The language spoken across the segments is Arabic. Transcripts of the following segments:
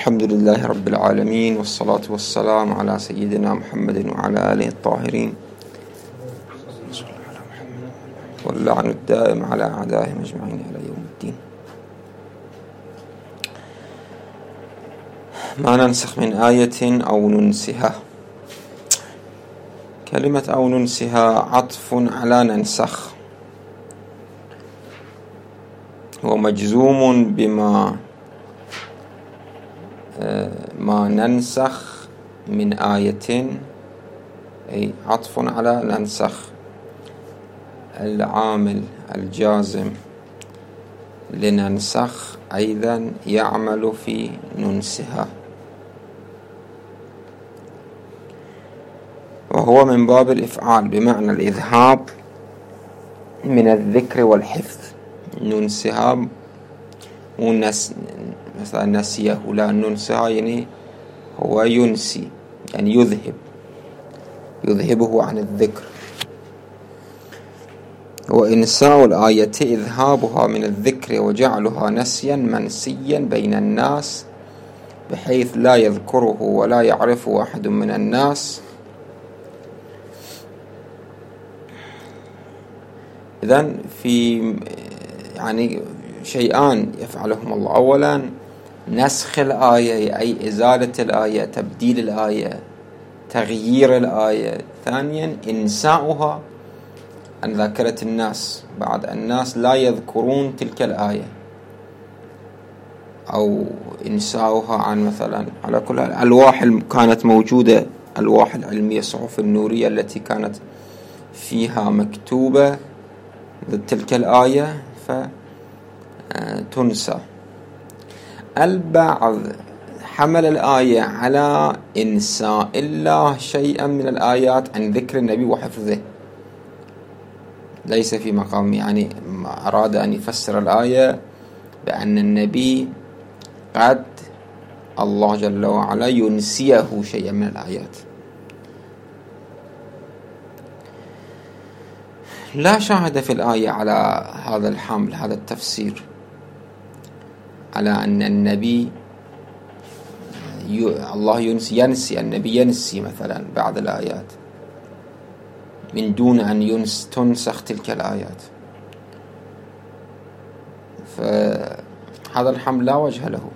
الحمد لله رب العالمين، والصلاة والسلام على سيدنا محمد وعلى آله الطاهرين، واللعن الدائم على أعدائهم أجمعين إلى يوم الدين. ما ننسخ من آية أو ننسها. كلمة أو ننسها عطف على ننسخ، ومجزوم بما ما ننسخ من آية، أي عطف على ننسخ. العامل الجازم لننسخ أيضا يعمل في ننسها، وهو من باب الإفعال بمعنى الإذهاب من الذكر والحفظ. ننسها مثلا نسيه، لا ننسها يعني هو ينسي، يعني يذهبه عن الذكر. وإنساء الآية إذهابها من الذكر وجعلها نسيا منسيا بين الناس بحيث لا يذكره ولا يعرفه أحد من الناس. إذن في يعني شيئان يفعلهم الله: أولا نسخ الآية، أي إزالة الآية، تبديل الآية، تغيير الآية. ثانيا إنساؤها عن ذاكرة الناس، بعد الناس لا يذكرون تلك الآية، أو إنساؤها عن مثلا على كل الألواح كانت موجودة، الألواح العلمية، الصحف النورية التي كانت فيها مكتوبة تلك الآية فتنسى. البعض حمل الآية على إنساء الله شيئا من الآيات عن ذكر النبي وحفظه، ليس في مقام، يعني أراد أن يفسر الآية بأن النبي قد الله جل وعلا ينسيه شيئا من الآيات. لا شاهد في الآية على هذا الحمل، هذا التفسير، على أن النبي الله ينسي النبي، ينسي مثلا بعض الآيات من دون أن تنسخ تلك الآيات. فهذا الحمل لا وجه له،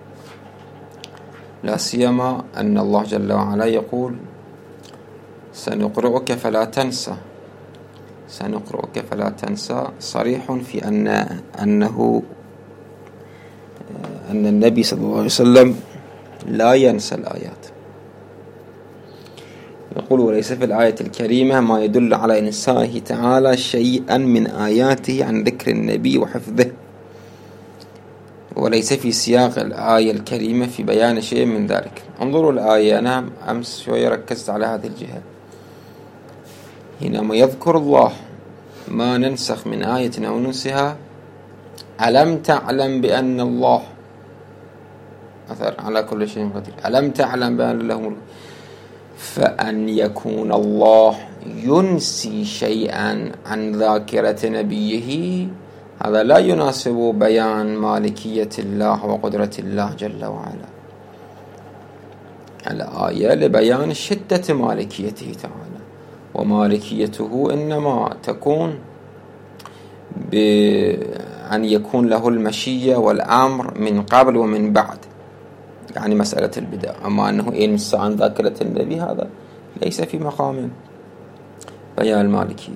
لا سيما أن الله جل وعلا يقول: سنقرئك فلا تنسى. سنقرئك فلا تنسى صريح في أن النبي صلى الله عليه وسلم لا ينسى الآيات. يقول: وليس في الآية الكريمة ما يدل على إنسائه تعالى شيئا من آياته عن ذكر النبي وحفظه، وليس في سياق الآية الكريمة في بيان شيء من ذلك. انظروا الآية، أنا أمس شوية ركزت على هذه الجهة. حينما يذكر الله ما ننسخ من آية أو ننسها: ألم تعلم بأن الله مثلا على كل شيء قدير، ألم تعلم بأن الله ملك، فأن يكون الله ينسي شيئا عن ذاكرة نبيه، هذا لا يناسب بيان مالكية الله وقدرة الله جل وعلا. الآية لبيان شدة مالكيته تعالى، ومالكيته إنما تكون بأن يكون له المشية والأمر من قبل ومن بعد، يعني مسألة البدع. أما أنه ينسى عن ذاكرة النبي هذا ليس في مقام بيان المالكية.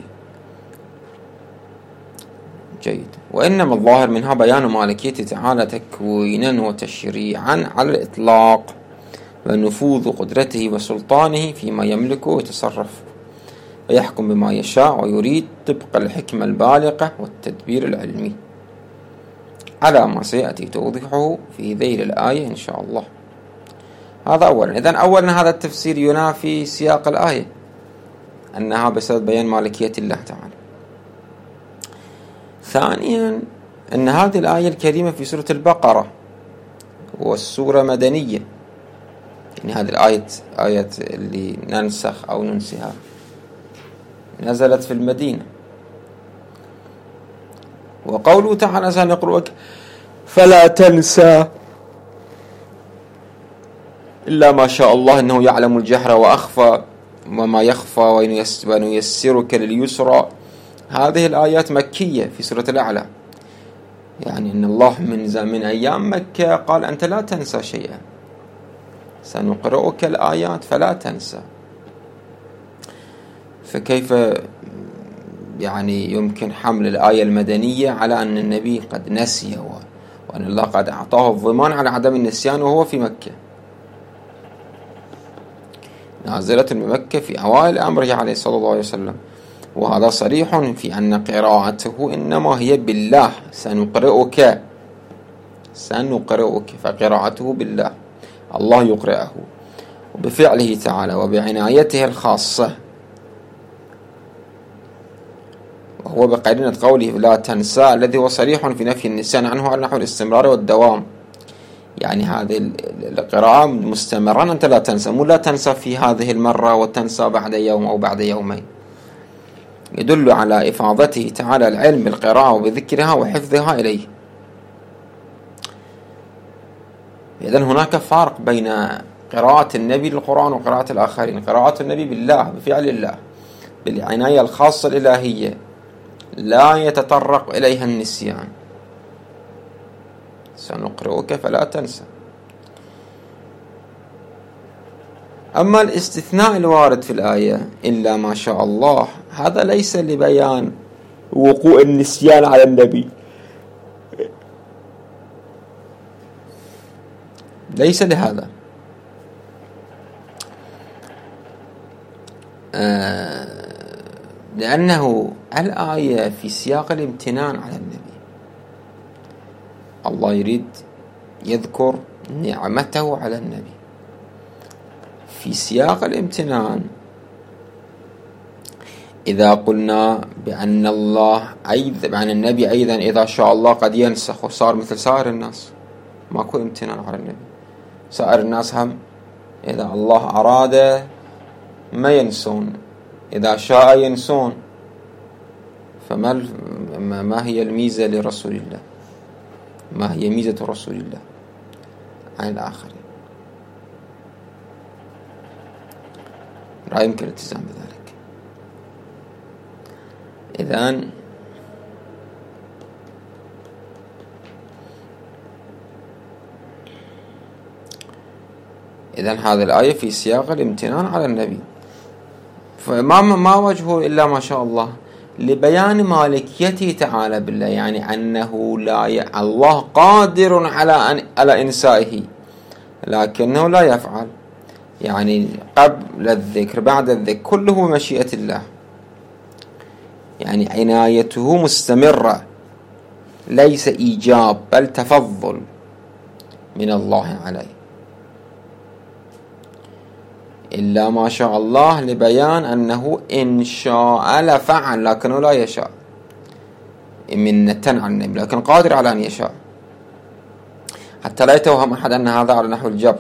جيد. وإنما الظاهر منها بيان مالكية تعالى تكوينا وتشريعا على الإطلاق، ونفوذ قدرته وسلطانه فيما يملكه ويتصرف ويحكم بما يشاء ويريد طبق الحكمة البالغة والتدبير العلمي، على ما سيأتي توضيحه في ذيل الآية إن شاء الله. هذا أولا. إذن أولا هذا التفسير ينافي سياق الآية، أنها بسبب بيان مالكية الله تعالى. ثانيا أن هذه الآية الكريمة في سورة البقرة، والسورة مدنية، يعني هذه الآية آية اللي ننسخ أو ننسها نزلت في المدينة. وقوله تعالى: سنقرئك فلا تنسى، إلا ما شاء الله إنه يعلم الجهر وأخفى وما يخفى ونيسرك لليسرى. هذه الآيات مكية في سورة الأعلى، يعني إن الله من أيام مكة قال أنت لا تنسى شيئا، سنقرأك الآيات فلا تنسى. فكيف يعني يمكن حمل الآية المدنية على أن النبي قد نسي وأن الله قد أعطاه الضمان على عدم النسيان وهو في مكة، نازلة بمكة في أوائل أمره عليه صلى الله عليه وسلم. وهذا صريح في أن قراءته إنما هي بالله، سنقرئك فقراءته بالله، الله يقرأه وبفعله تعالى وبعنايته الخاصة، وهو بقرينة قوله لا تنسى الذي هو صريح في نفي النسيان عنه على نحو الاستمرار والدوام. يعني هذه القراءة مستمرة، أنت لا تنسى، مو لا تنسى في هذه المرة وتنسى بعد يوم أو بعد يومين. يدل على إفاضته تعالى العلم بالقراءة وبذكرها وحفظها إليه. إذن هناك فرق بين قراءة النبي للقرآن وقراءة الآخرين. قراءة النبي بالله بفعل الله بالعناية الخاصة الإلهية لا يتطرق إليها النسيان، سنقرئك فلا تنسى. أما الاستثناء الوارد في الآية إلا ما شاء الله، هذا ليس لبيان وقوع النسيان على النبي، ليس لهذا، لأنه الآية في سياق الامتنان على النبي. الله يريد يذكر نعمته على النبي في سياق الامتنان. إذا قلنا بأن الله بأن النبي أيضا إذا شاء الله قد ينسخ وصار مثل سائر الناس، ماكو امتنان على النبي. سائر الناس هم إذا الله أراد ما ينسون، إذا شاء ينسون. ما هي الميزة لرسول الله؟ ما هي ميزة رسول الله عن الآخرين؟ لا يمكن الالتزام بذلك. إذن هذه الآية في سياق الامتنان على النبي، فما وجهه إلا ما شاء الله لبيان مالكيته تعالى بالله، يعني أنه الله قادر على إنسائه لكنه لا يفعل، يعني قبل الذكر بعد الذكر كله مشيئة الله، يعني عنايته مستمرة، ليس إيجاب بل تفضل من الله عليه. إلا ما شاء الله لبيان أنه إن شاء لفعل لكنه لا يشاء، منة عن النبي، لكن قادر على أن يشاء، حتى لا يتوهم أحد أن هذا على نحو الجبر.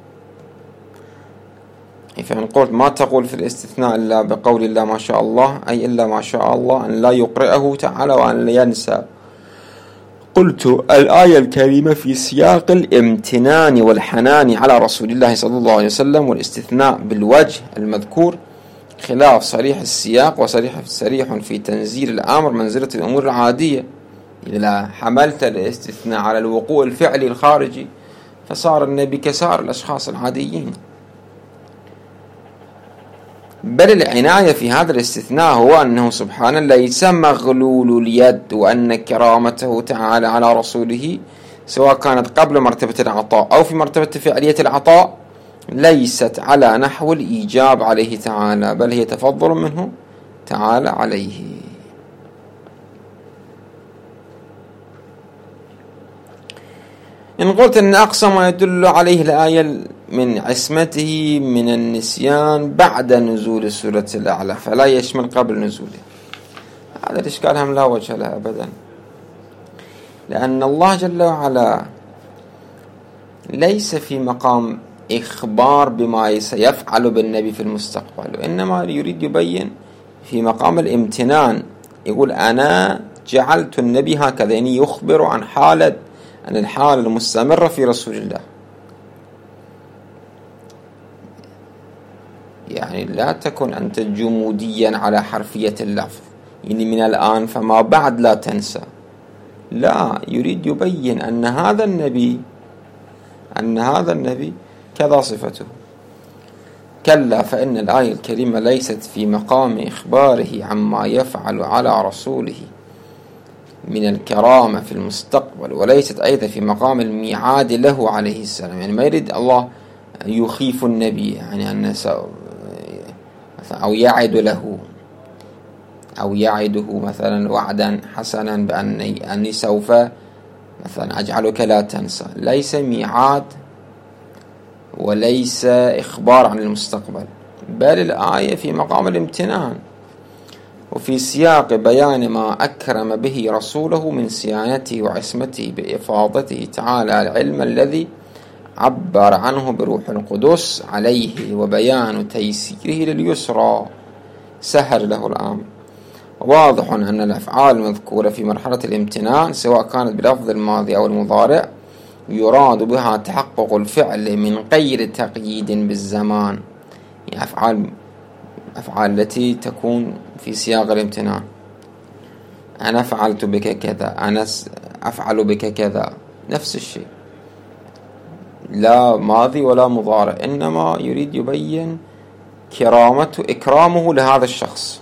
فإن قلت ما تقول في الاستثناء إلا بقول الله ما شاء الله، أي إلا ما شاء الله أن لا يقرئه تعالى وأن لا ينسى. قلت الآية الكريمة في سياق الامتنان والحنان على رسول الله صلى الله عليه وسلم، والاستثناء بالوجه المذكور خلاف صريح السياق وصريح في تنزيل الأمر منزلة الأمور العادية. إذا حملت الاستثناء على الوقوع الفعلي الخارجي فصار النبي كسائر الأشخاص العاديين. بل العناية في هذا الاستثناء هو أنه سبحانه ليس مغلول اليد، وأن كرامته تعالى على رسوله سواء كانت قبل مرتبة العطاء أو في مرتبة فعلية العطاء ليست على نحو الإيجاب عليه تعالى، بل هي تفضل منه تعالى عليه. إن قلت أن أقصى ما يدل عليه الآية من عصمته من النسيان بعد نزول سورة الأعلى فلا يشمل قبل نزوله، هذا الإشكال هم لا وجه له أبدا، لأن الله جل وعلا ليس في مقام إخبار بما سيفعل بالنبي في المستقبل، وإنما يريد يبين في مقام الامتنان، يقول أنا جعلت النبي هكذا، يعني يخبر عن الحالة المستمرة في رسول الله. يعني لا تكن أنت جموديا على حرفية اللفظ، يعني من الآن فما بعد لا تنسى. لا، يريد يبين أن هذا النبي كذا صفته. كلا، فإن الآية الكريمة ليست في مقام إخباره عما يفعل على رسوله من الكرامة في المستقبل، وليست أيضا في مقام الميعاد له عليه السلام. يعني ما يريد الله يخيف النبي، يعني أن أو يعد له، أو يعده مثلا وعدا حسنا بأني سوف مثلا أجعلك لا تنسى. ليس ميعاد وليس إخبار عن المستقبل، بل الآية في مقام الامتنان وفي سياق بيان ما أكرم به رسوله من صيانته وعصمته بإفاضته تعالى العلم الذي عبر عنه بروح القدس عليه، وبيان تيسيره لليسرى سهل له الأمر. واضح أن الأفعال المذكورة في مرحلة الامتنان سواء كانت بلفظ الماضي أو المضارع يراد بها تحقق الفعل من غير تقييد بالزمان، يعني أفعال التي تكون في سياق الامتنان. أنا فعلت بك كذا، أنا أفعل بك كذا، نفس الشيء، لا ماضي ولا مضارع، إنما يريد يبين إكرامه لهذا الشخص.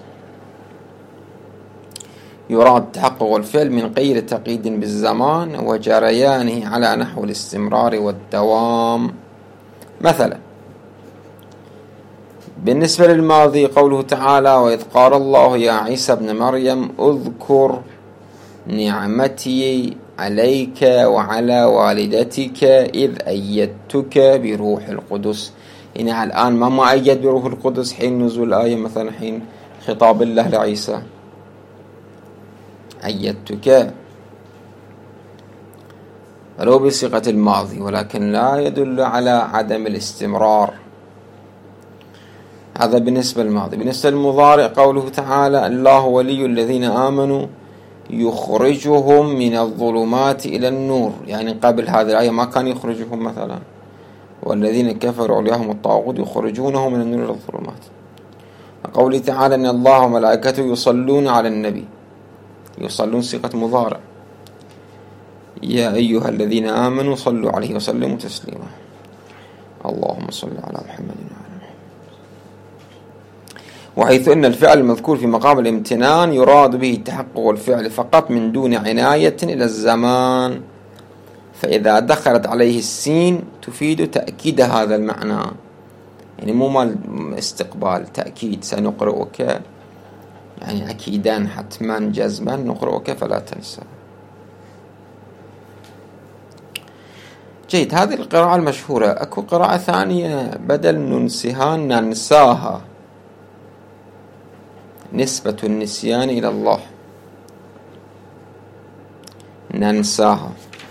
يراد تحقق الفعل من غير تقييد بالزمان وجريانه على نحو الاستمرار والدوام. مثلا بالنسبة للماضي قوله تعالى: وإذ قال الله يا عيسى ابن مريم اذكر نعمتي عليك وعلى والدتك إذ أيدتك بروح القدس. يعني الآن ما مؤيد بروح القدس حين نزول الآية، مثلا حين خطاب الله لعيسى أيدتك، ولو بصيغة الماضي، ولكن لا يدل على عدم الاستمرار. هذا بالنسبة للماضي. بالنسبة للمضارع قوله تعالى: الله ولي الذين آمنوا يخرجهم من الظلمات إلى النور. يعني قبل هذه الآية ما كان يخرجهم مثلا، والذين كفروا عليهم الطاغوت يخرجونهم من النور إلى الظلمات. قوله تعالى: إن الله وملائكته يصلون على النبي، يصلون صيغة مضارع، يا أيها الذين آمنوا صلوا عليه وسلموا تسليما. اللهم صل على محمد وعلى محمد. وحيث أن الفعل المذكور في مقام الامتنان يراد به تحقق الفعل فقط من دون عناية إلى الزمان، فإذا دخلت عليه السين تفيد تأكيد هذا المعنى، يعني مو مال استقبال، تأكيد. سنقرأك يعني أكيدا حتما جزما، نقرأك فلا تنسى. جيد، هذه القراءة المشهورة. أكو قراءة ثانية بدل ننسها ننساها، نسبة النسيان إلى الله، ننساها.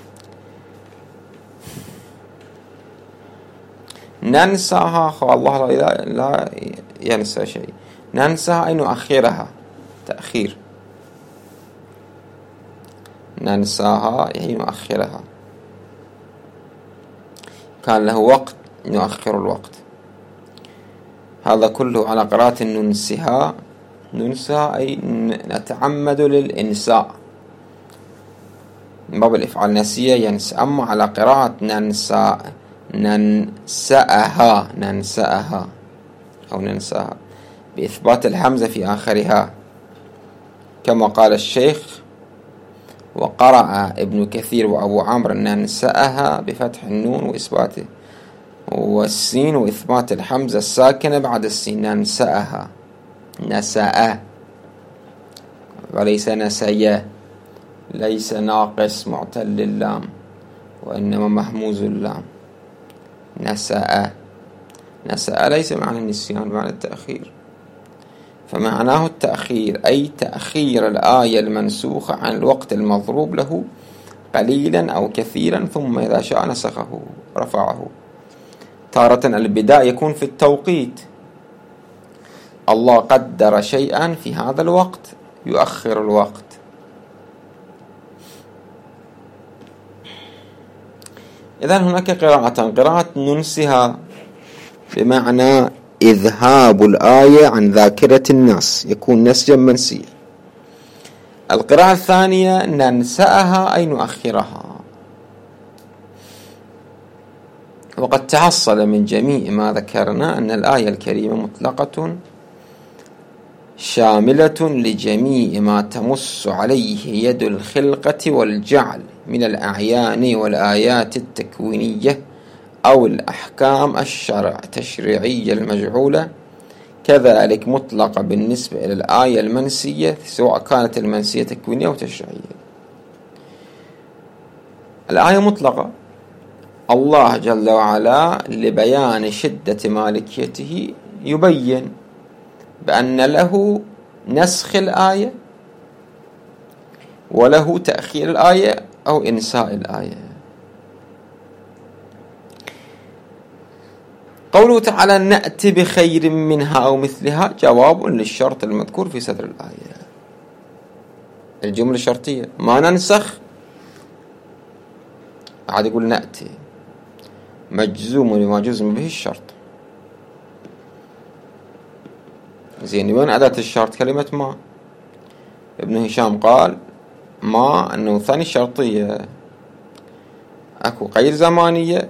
ننساها الله لا ينسى شيء. ننساها أي نؤخرها، تأخير. ننساها يعني نؤخرها، كان له وقت نؤخر الوقت. هذا كله على قراءة ننسها. ننسى أي نتعمد للإنساء من باب الإفعال نسية ينسى. أما على قراءة ننسأها أو ننساها بإثبات الحمزة في آخرها، كما قال الشيخ: وقرأ ابن كثير وأبو عمرو ننسأها بفتح النون وإثباته والسين وإثبات الحمزة الساكنة بعد السين. ننسأها، نسأ وليس نسيا، ليس ناقص معتل اللام وإنما مهموز اللام. نسأ ليس معنى النسيان، معنى التأخير، فمعناه التأخير أي تأخير الآية المنسوخة عن الوقت المضروب له قليلا أو كثيرا، ثم إذا شاء نسخه رفعه. تارة البداء يكون في التوقيت، الله قدر شيئا في هذا الوقت يؤخر الوقت. إذن هناك قراءة ننسها بمعنى إذهاب الآية عن ذاكرة الناس، يكون نسجا منسيا. القراءة الثانية ننسأها أي نؤخرها. وقد تحصل من جميع ما ذكرنا أن الآية الكريمة مطلقة شاملة لجميع ما تمس عليه يد الخلقة والجعل من الأعيان والآيات التكوينية أو الأحكام التشريعية المجعولة، كذلك مطلقة بالنسبة إلى الآية المنسية سواء كانت المنسية تكوينية أو تشريعية. الآية مطلقة، الله جل وعلا لبيان شدة مالكيته يبين بأن له نسخ الآية وله تأخير الآية أو إنساء الآية. قوله تعالى نأتي بخير منها أو مثلها جواب للشرط المذكور في صدر الآية. الجملة الشرطية ما ننسخ، عاد يقول نأتي مجزوم لما جزم به الشرط. زين، وين أداة الشرط؟ كلمة ما. ابن هشام قال ما أنه ثاني شرطية، أكو غير زمانية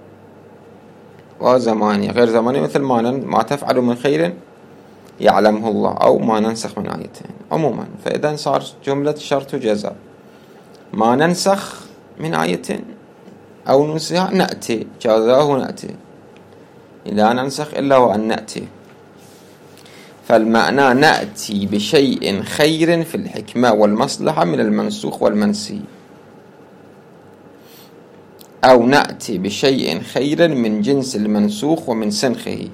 وزمانية. غير زمانية مثل ما تفعل من خير يعلمه الله، أو ما ننسخ من آيتين عموما. فإذا صار جملة شرط وجزاء، ما ننسخ من آيتين أو ننسخ نأتي، جزاه نأتي، لا ننسخ إلا وأن نأتي. فالمعنى نأتي بشيء خير في الحكمة والمصلحة من المنسوخ والمنسي، أو نأتي بشيء خير من جنس المنسوخ ومن سنخه.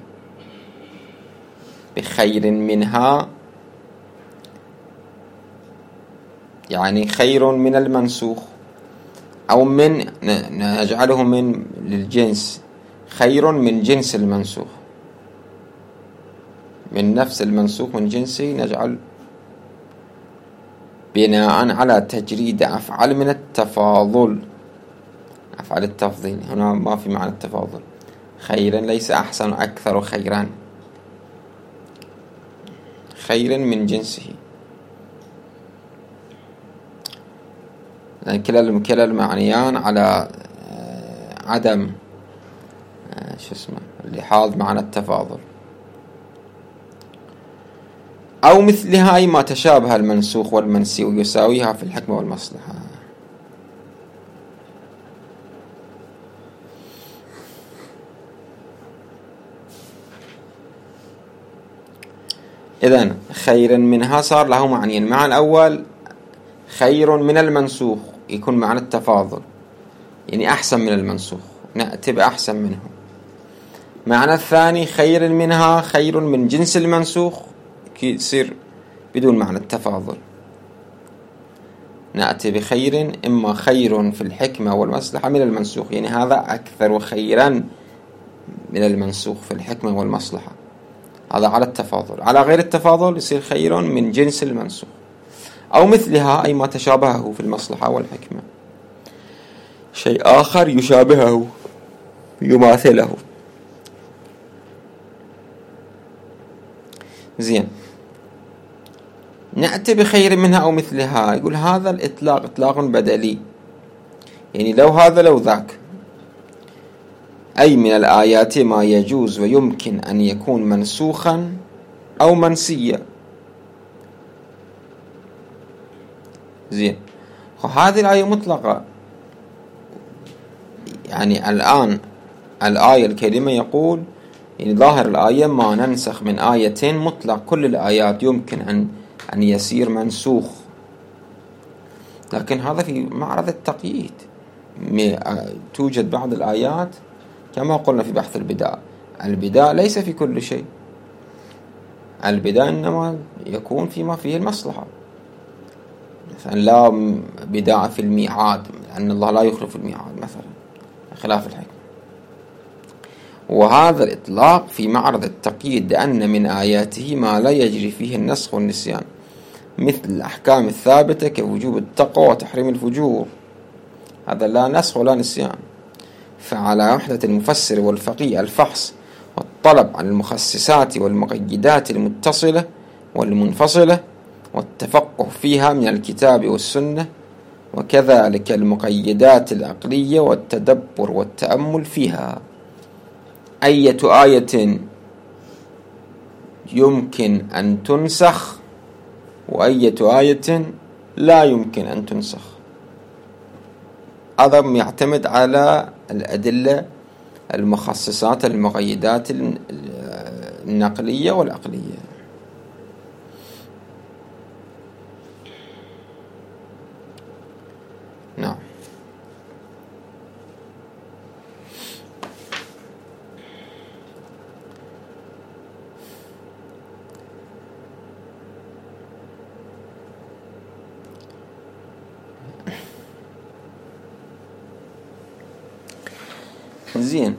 بخير منها يعني خير من المنسوخ، أو من نجعله من للجنس، خير من جنس المنسوخ، من نفس المنسوخ من جنسه، نجعل بناء على تجريد أفعال من التفاضل، أفعال التفضيل. هنا ما في معنى التفاضل. خيرا ليس أحسن أكثر خيرا، خير من جنسه. لأن كلا المعنيان على عدم اللحاظ معنى التفاضل. أو مثلها أي ما تشابه المنسوخ والمنسي ويساويها في الحكمة والمصلحة. إذن خير منها صار له معنيين. المعنى الأول خير من المنسوخ، يكون معنى التفاضل، يعني أحسن من المنسوخ، نأتي بأحسن منه. معنى الثاني خير منها خير من جنس المنسوخ، يصير بدون معنى التفاضل، نأتي بخير إما خير في الحكمة والمصلحة من المنسوخ، يعني هذا أكثر خيرا من المنسوخ في الحكمة والمصلحة. هذا على التفاضل. على غير التفاضل يصير خير من جنس المنسوخ. أو مثلها أي ما تشابهه في المصلحة والحكمة، شيء آخر يشابهه يماثله. زين، نأتي بخير منها أو مثلها، يقول هذا الإطلاق إطلاق بدلي، يعني لو ذاك، أي من الآيات ما يجوز ويمكن أن يكون منسوخا أو منسيا. زين، هذه الآية مطلقة، يعني الآن الآية الكريمة يقول يعني ظاهر الآية ما ننسخ من آيتين، مطلق كل الآيات يمكن أن يصير منسوخ، لكن هذا في معرض التقييد. توجد بعض الآيات كما قلنا في بحث البداء ليس في كل شيء. البداء إنما يكون فيما فيه المصلحة، مثلا لا بداء في الميعاد، لأن الله لا يخلف الميعاد مثلا، خلاف الحكمة. وهذا الإطلاق في معرض التقييد، لأن من آياته ما لا يجري فيه النسخ والنسيان، مثل الأحكام الثابتة كوجوب التقوى وتحريم الفجور، هذا لا نسخ ولا نسيان. فعلى وحدة المفسر والفقيه الفحص والطلب عن المخصصات والمقيدات المتصلة والمنفصلة والتفقه فيها من الكتاب والسنة، وكذلك المقيدات العقلية والتدبر والتأمل فيها. أية آية يمكن أن تنسخ وأية آية لا يمكن أن تنسخ. هذا يعتمد على الأدلة المخصصات المقيدات النقلية والعقلية. نعم. زين،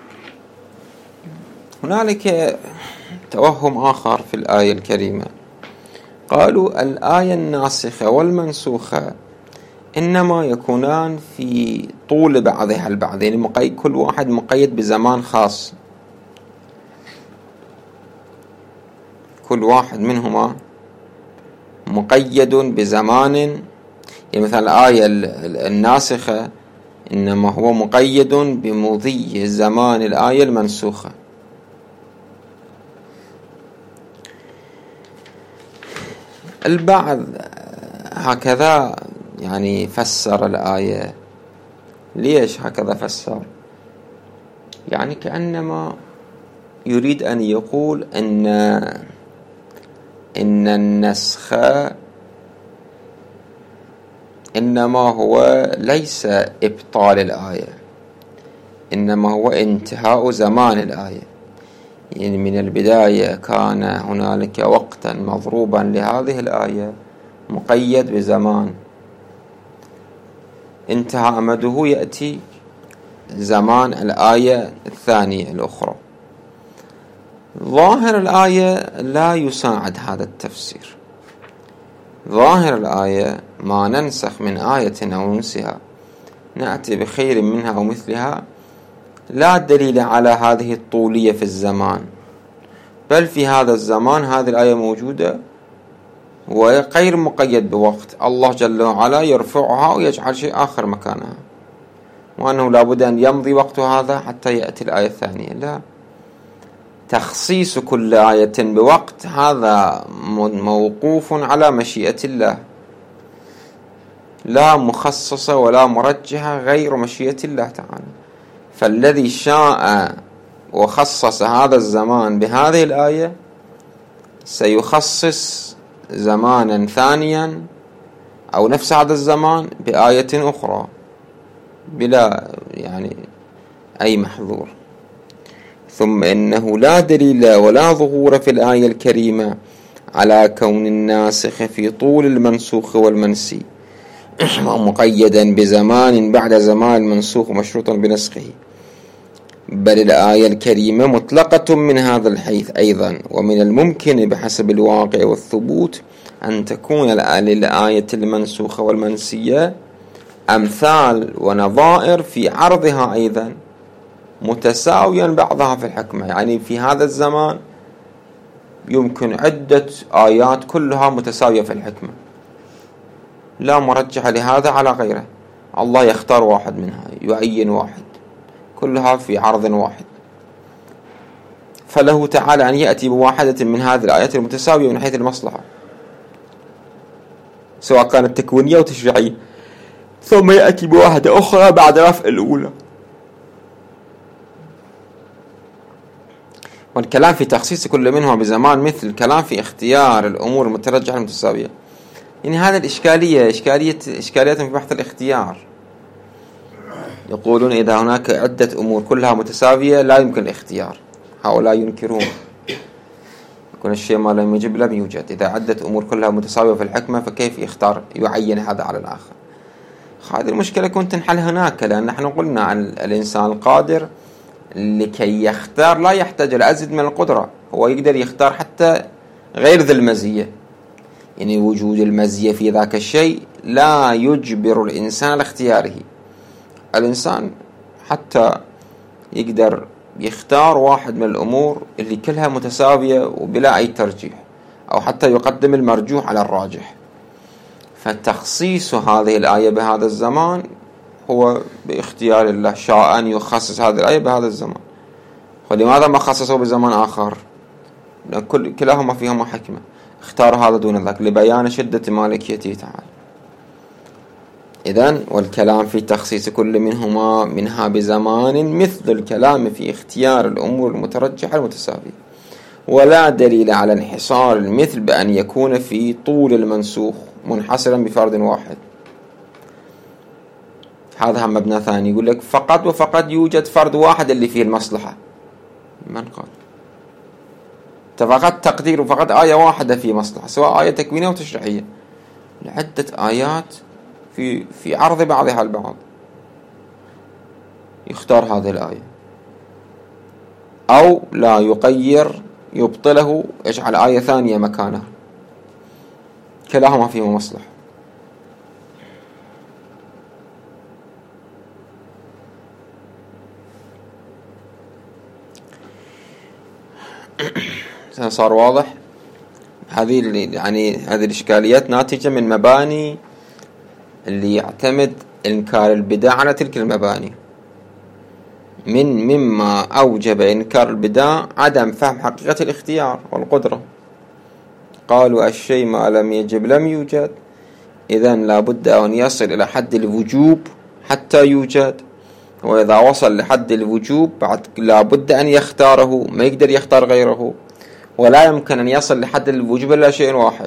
هنالك توهم آخر في الآية الكريمة. قالوا الآية الناسخة والمنسوخة إنما يكونان في طول بعضها البعض، يعني كل واحد مقيد بزمان خاص، كل واحد منهما مقيد بزمان. يعني مثلا الآية الناسخة إنما هو مقيد بمضي زمان الآية المنسوخة. البعض هكذا يعني فسر الآية. ليش هكذا فسر؟ يعني كأنما يريد أن يقول إن النسخ إنما هو ليس إبطال الآية، إنما هو انتهاء زمان الآية. يعني من البداية كان هنالك وقتا مضروبا لهذه الآية مقيد بزمان، انتهى أمده يأتي زمان الآية الثانية الأخرى. ظاهر الآية لا يساعد هذا التفسير. ظاهر الآية ما ننسخ من آية أو ننسها نأتي بخير منها أو مثلها، لا دليل على هذه الطولية في الزمان، بل في هذا الزمان هذه الآية موجودة وغير مقيد بوقت، الله جل وعلا يرفعها ويجعل شيء آخر مكانها، وأنه لابد أن يمضي وقت هذا حتى يأتي الآية الثانية. لا، تخصيص كل آية بوقت هذا موقوف على مشيئة الله، لا مخصصة ولا مرجحة غير مشيئة الله تعالى. فالذي شاء وخصص هذا الزمان بهذه الآية سيخصص زمانا ثانيا أو نفس هذا الزمان بآية أخرى بلا يعني أي محظور. ثم إنه لا دليل ولا ظهور في الآية الكريمة على كون الناسخ في طول المنسوخ والمنسي مقيدا بزمان بعد زمان المنسوخ مشروطا بنسخه، بل الآية الكريمة مطلقة من هذا الحيث أيضا. ومن الممكن بحسب الواقع والثبوت أن تكون للآية المنسوخة والمنسية أمثال ونظائر في عرضها أيضا متساويا بعضها في الحكمة. يعني في هذا الزمان يمكن عدة آيات كلها متساوية في الحكمة، لا مرجح لهذا على غيره، الله يختار واحد منها، يعين واحد، كلها في عرض واحد. فله تعالى أن يأتي بواحدة من هذه الآيات المتساوية من حيث المصلحة، سواء كانت تكوينية أو تشريعية، ثم يأتي بواحدة أخرى بعد رفع الأولى. والكلام في تخصيص كل منهما بزمان مثل الكلام في اختيار الأمور المترجحة المتساوية. يعني هذا الإشكالية إشكالية في بحث الاختيار. يقولون إذا هناك عدة أمور كلها متساوية لا يمكن الاختيار، هؤلاء ينكرون، يكون الشيء ما لم يجب لم يوجد. إذا عدة أمور كلها متساوية في الحكمة فكيف يختار يعين هذا على الآخر؟ هذه المشكلة كنت تنحل هناك، لأن نحن قلنا عن الإنسان القادر لكي يختار لا يحتاج لأزيد من القدرة، هو يقدر يختار حتى غير ذي المزية. يعني وجود المزية في ذاك الشيء لا يجبر الإنسان على اختياره. الإنسان حتى يقدر يختار واحد من الأمور اللي كلها متساوية وبلا أي ترجيح، أو حتى يقدم المرجوح على الراجح. فتخصيص هذه الآية بهذا الزمان هو باختيار الله، شاء أن يخصص هذه الآية بهذا الزمان. ولماذا ما خصصه بزمان آخر؟ لأن كلاهما فيهما حكمة. اختار هذا دون ذاك لبيان شدة مالكيته تعالى. إذن والكلام في تخصيص كل منها بزمان مثل الكلام في اختيار الأمور المترجحة المتساوية، ولا دليل على انحصار المثل بأن يكون في طول المنسوخ منحصرا بفرد واحد. هذا هم مبنى ثاني، يقول لك فقط وفقط يوجد فرد واحد اللي فيه المصلحة. من قال؟ فقط تقدير فقط آية واحدة فيه مصلحة، سواء آية تكوينية أو تشريعية. لعدة آيات في عرض بعضها البعض يختار هذه الآية، أو لا يغير يبطله يجعل آية ثانية مكانه، كلاهما فيه مصلحة. صار واضح؟ هذه الإشكاليات ناتجة من مباني اللي يعتمد إنكار البدع على تلك المباني. مما أوجب إنكار البدع عدم فهم حقيقة الاختيار والقدرة. قالوا الشيء ما لم يجب لم يوجد، إذن لابد أن يصل إلى حد الوجوب حتى يوجد، وإذا وصل لحد الوجوب بعد لابد أن يختاره، ما يقدر يختار غيره، ولا يمكن أن يصل لحد الوجوب إلا شيء واحد.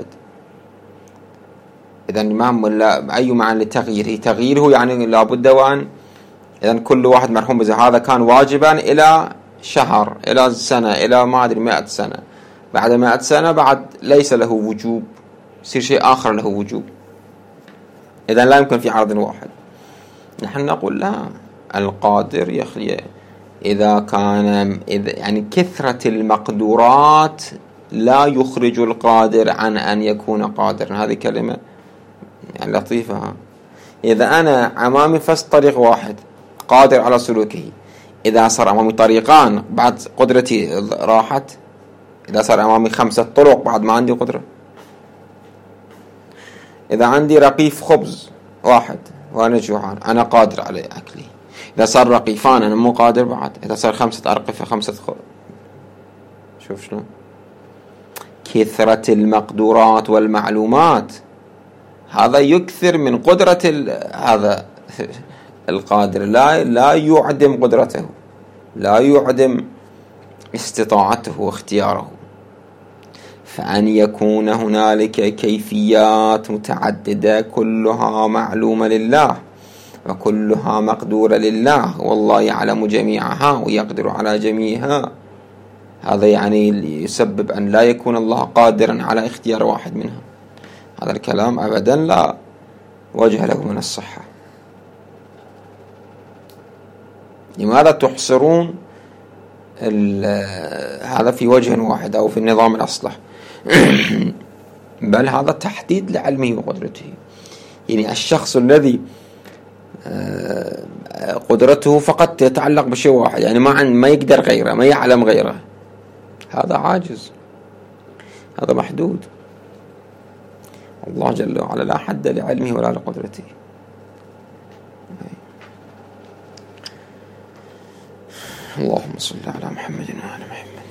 إذن ما أي معنى لتغييره؟ تغييره يعني لابد وأن، إذن كل واحد مرحوم بذلك. هذا كان واجبا إلى شهر، إلى سنة، إلى ما أدري 100 سنة، بعد 100 سنة بعد ليس له وجوب، يصير شيء آخر له وجوب. إذن لا يمكن في عرض واحد. نحن نقول لا، القادر يخلي إذا كان يعني كثرة المقدورات لا يخرج القادر عن أن يكون قادرا. هذه كلمة يعني لطيفة. إذا أنا أمامي فقط طريق واحد قادر على سلوكه، إذا صار أمامي طريقان بعد قدرتي راحت، إذا صار أمامي 5 طرق بعد ما عندي قدرة، إذا عندي رغيف خبز واحد وأنا جوعان أنا قادر على أكله، إذا صار رغيفان أنا مو قادر بعد، إذا صار 5 أرغفة 5 شوف شلون كثرة المقدورات والمعلومات. هذا يكثر من قدرة هذا القادر، لا يعدم قدرته، لا يعدم استطاعته واختياره. فأن يكون هنالك كيفيات متعددة كلها معلومة لله وكلها مقدورة لله، والله يعلم جميعها ويقدر على جميعها، هذا يعني يسبب أن لا يكون الله قادرا على اختيار واحد منها. هذا الكلام أبدا لا وجه له من الصحة. لماذا تحصرون هذا في وجه واحد أو في النظام الأصلح؟ بل هذا تحديد لعلمه وقدرته. يعني الشخص الذي قدرته فقط تتعلق بشيء واحد، يعني ما يقدر غيره، ما يعلم غيره، هذا عاجز، هذا محدود. الله جل وعلا لا حد لعلمه ولا لقدرته. اللهم صل على محمد وعلى محمد.